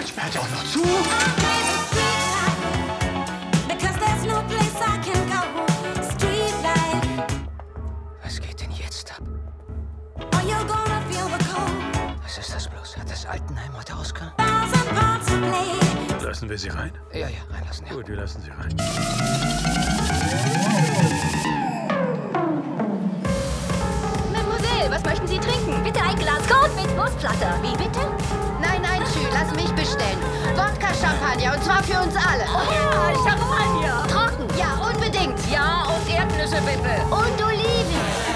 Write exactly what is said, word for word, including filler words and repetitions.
Jetzt sperrt er auch noch zu. Was geht denn jetzt ab? Was ist das bloß? Hat das Altenheim heute Ausgang? Lassen wir sie rein? Ja, ja, reinlassen, ja. Gut, wir lassen sie rein. Mademoiselle, was möchten Sie trinken? Bitte ein Glas Kot mit Wurstplatte. Wie bitte? Nein, nein, Schü, lass mich bestellen. Wodka Champagner und zwar für uns alle. Oh ja, Champagner. Trocken. Ja, unbedingt. Ja, und Erdnüsse bitte. Und Oliven.